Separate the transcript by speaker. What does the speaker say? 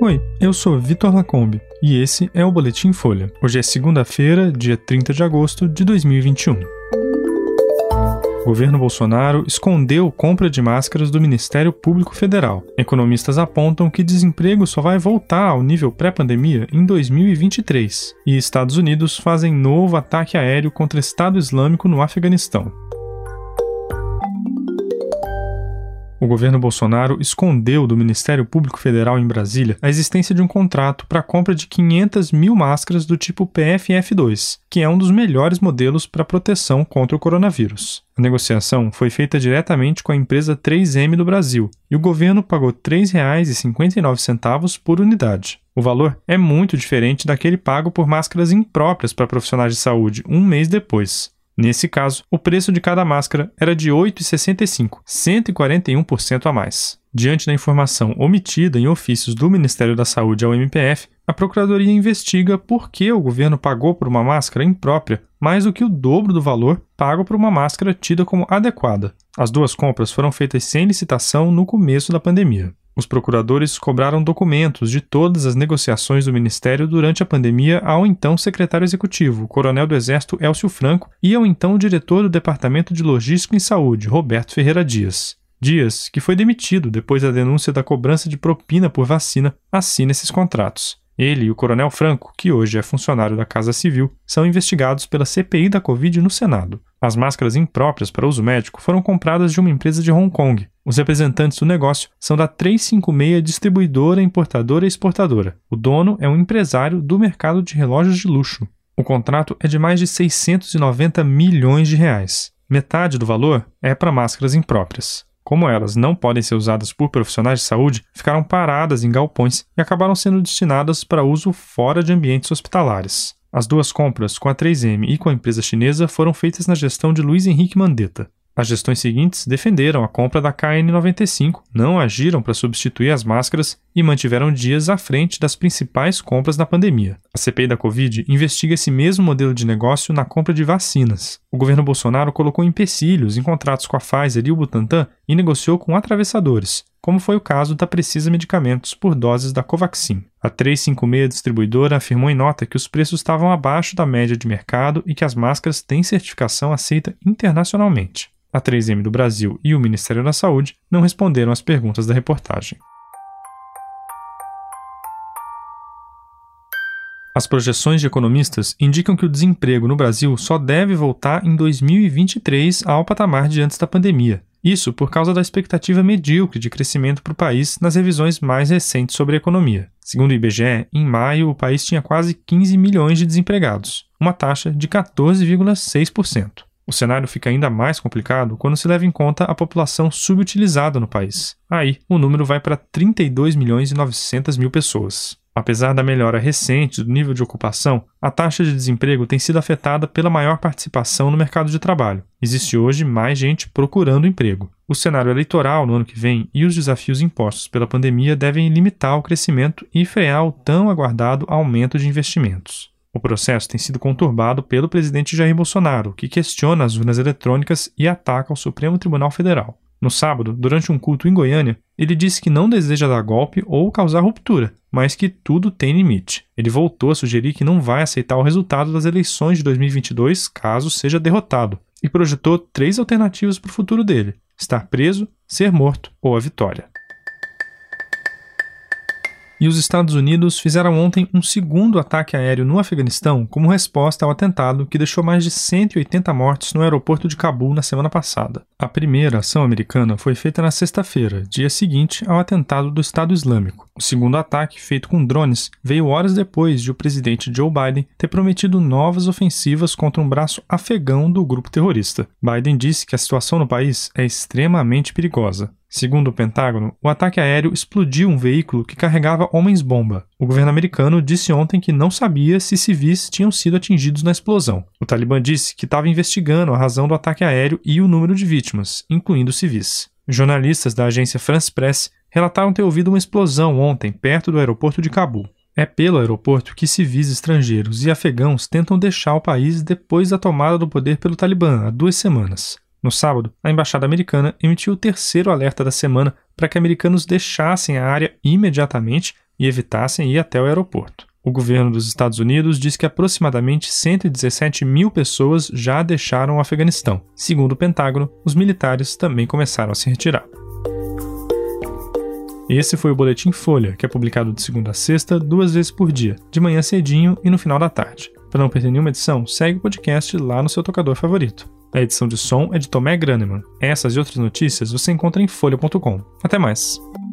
Speaker 1: Oi, eu sou Vitor Lacombe e esse é o Boletim Folha. Hoje é segunda-feira, dia 30 de agosto de 2021. O governo Bolsonaro escondeu compra de máscaras do Ministério Público Federal. Economistas apontam que desemprego só vai voltar ao nível pré-pandemia em 2023. E Estados Unidos fazem novo ataque aéreo contra Estado Islâmico no Afeganistão. O governo Bolsonaro escondeu do Ministério Público Federal em Brasília a existência de um contrato para a compra de 500 mil máscaras do tipo PFF2, que é um dos melhores modelos para proteção contra o coronavírus. A negociação foi feita diretamente com a empresa 3M do Brasil e o governo pagou R$ 3,59 por unidade. O valor é muito diferente daquele pago por máscaras impróprias para profissionais de saúde um mês depois. Nesse caso, o preço de cada máscara era de R$ 8,65, 141% a mais. Diante da informação omitida em ofícios do Ministério da Saúde ao MPF, a Procuradoria investiga por que o governo pagou por uma máscara imprópria mais do que o dobro do valor pago por uma máscara tida como adequada. As duas compras foram feitas sem licitação no começo da pandemia. Os procuradores cobraram documentos de todas as negociações do Ministério durante a pandemia ao então secretário executivo, o coronel do Exército Elcio Franco, e ao então diretor do Departamento de Logística e Saúde, Roberto Ferreira Dias. Dias, que foi demitido depois da denúncia da cobrança de propina por vacina, assina esses contratos. Ele e o coronel Franco, que hoje é funcionário da Casa Civil, são investigados pela CPI da Covid no Senado. As máscaras impróprias para uso médico foram compradas de uma empresa de Hong Kong. Os representantes do negócio são da 356 Distribuidora, Importadora e Exportadora. O dono é um empresário do mercado de relógios de luxo. O contrato é de mais de 690 milhões de reais. Metade do valor é para máscaras impróprias. Como elas não podem ser usadas por profissionais de saúde, ficaram paradas em galpões e acabaram sendo destinadas para uso fora de ambientes hospitalares. As duas compras, com a 3M e com a empresa chinesa, foram feitas na gestão de Luiz Henrique Mandetta. As gestões seguintes defenderam a compra da KN95, não agiram para substituir as máscaras e mantiveram Dias à frente das principais compras na pandemia. A CPI da Covid investiga esse mesmo modelo de negócio na compra de vacinas. O governo Bolsonaro colocou empecilhos em contratos com a Pfizer e o Butantan e negociou com atravessadores, como foi o caso da Precisa Medicamentos por doses da Covaxin. A 356 Distribuidora afirmou em nota que os preços estavam abaixo da média de mercado e que as máscaras têm certificação aceita internacionalmente. A 3M do Brasil e o Ministério da Saúde não responderam às perguntas da reportagem. As projeções de economistas indicam que o desemprego no Brasil só deve voltar em 2023 ao patamar de antes da pandemia. Isso por causa da expectativa medíocre de crescimento para o país nas revisões mais recentes sobre a economia. Segundo o IBGE, em maio o país tinha quase 15 milhões de desempregados, uma taxa de 14,6%. O cenário fica ainda mais complicado quando se leva em conta a população subutilizada no país. Aí, o número vai para 32 milhões e 900 mil pessoas. Apesar da melhora recente do nível de ocupação, a taxa de desemprego tem sido afetada pela maior participação no mercado de trabalho. Existe hoje mais gente procurando emprego. O cenário eleitoral no ano que vem e os desafios impostos pela pandemia devem limitar o crescimento e frear o tão aguardado aumento de investimentos. O processo tem sido conturbado pelo presidente Jair Bolsonaro, que questiona as urnas eletrônicas e ataca o Supremo Tribunal Federal. No sábado, durante um culto em Goiânia, ele disse que não deseja dar golpe ou causar ruptura, mas que tudo tem limite. Ele voltou a sugerir que não vai aceitar o resultado das eleições de 2022 caso seja derrotado, e projetou 3 alternativas para o futuro dele: estar preso, ser morto ou a vitória. E os Estados Unidos fizeram ontem um segundo ataque aéreo no Afeganistão como resposta ao atentado que deixou mais de 180 mortos no aeroporto de Cabul na semana passada. A primeira ação americana foi feita na sexta-feira, dia seguinte ao atentado do Estado Islâmico. O segundo ataque, feito com drones, veio horas depois de o presidente Joe Biden ter prometido novas ofensivas contra um braço afegão do grupo terrorista. Biden disse que a situação no país é extremamente perigosa. Segundo o Pentágono, o ataque aéreo explodiu um veículo que carregava homens-bomba. O governo americano disse ontem que não sabia se civis tinham sido atingidos na explosão. O Talibã disse que estava investigando a razão do ataque aéreo e o número de vítimas, incluindo civis. Jornalistas da agência France Press relataram ter ouvido uma explosão ontem perto do aeroporto de Cabul. É pelo aeroporto que civis estrangeiros e afegãos tentam deixar o país depois da tomada do poder pelo Talibã há 2 semanas. No sábado, a embaixada americana emitiu o terceiro alerta da semana para que americanos deixassem a área imediatamente e evitassem ir até o aeroporto. O governo dos Estados Unidos diz que aproximadamente 117 mil pessoas já deixaram o Afeganistão. Segundo o Pentágono, os militares também começaram a se retirar. Esse foi o Boletim Folha, que é publicado de segunda a sexta, 2 vezes por dia, de manhã cedinho e no final da tarde. Para não perder nenhuma edição, segue o podcast lá no seu tocador favorito. A edição de som é de Tomé Graneman. Essas e outras notícias você encontra em folha.com. Até mais!